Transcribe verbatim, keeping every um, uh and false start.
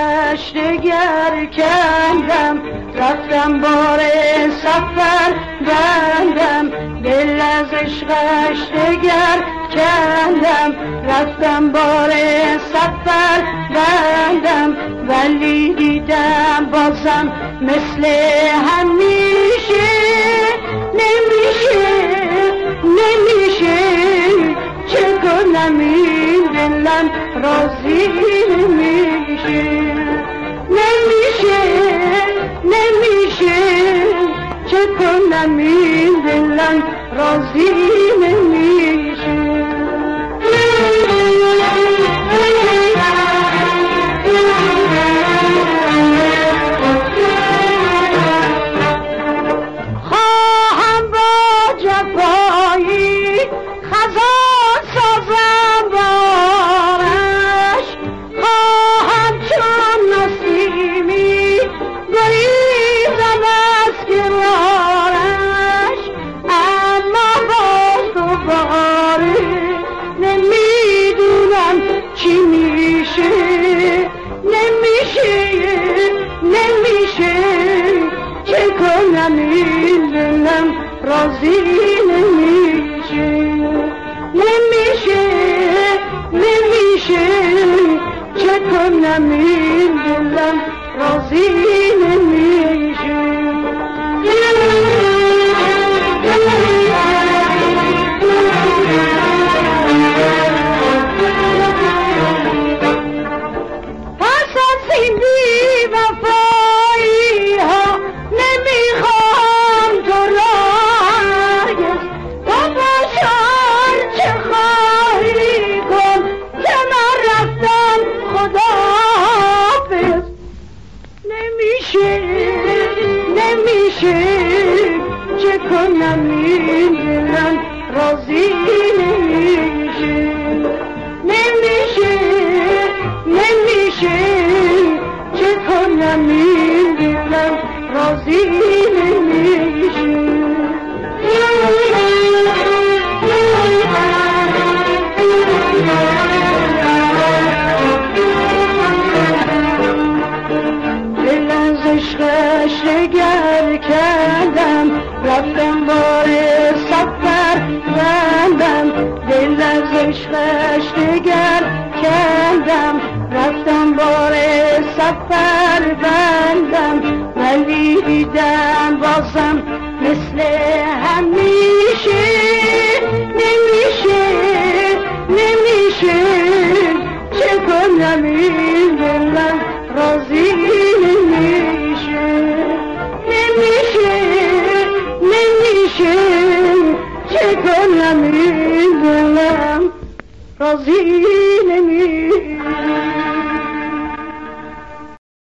دگر کندم، رفتم بار سفر بندم، دل از عشقش دگر کندم، رفتم بار سفر بندم، ولی دیدم بازم مثل همیشه نمیشه نمیشه، چه کنم این دلم راضی نمیشه نمیشه نمیشه، چه کنم این دلم راضی نمیشه. خواهم با جفایی خزان سازم بارش، خواهم چون نسیمی گریزم از کنارش، اما باز دوباره نمیدونم چی میشه نمیشه نمیشه، چه کنم این دلم راضی نمیشه نمیشه نمیشه، چه کنم این دلم راضی نمیشه. پس از این بی وفایی ها نمیخوام تو را هرگز، بابا شان چه خواهی کن که من رفتم خداحافظ. نمیشه نمیشه، چه کنم این دلم راضی نمیشه نمیشه نمیشه، چه کنم این دلم راضی نمیشه. دل از عشقش دگر کردم، رفتم بار سفر بندم، دل از عشقش دگر کردم، رفتم بار سفر بندم، ولی دیدم بازم مثل همیشه نمیشه نمیشه، چه کنم این دلم راضی نمیشه نمیشه نمیشه، چه کنم این دلم راضی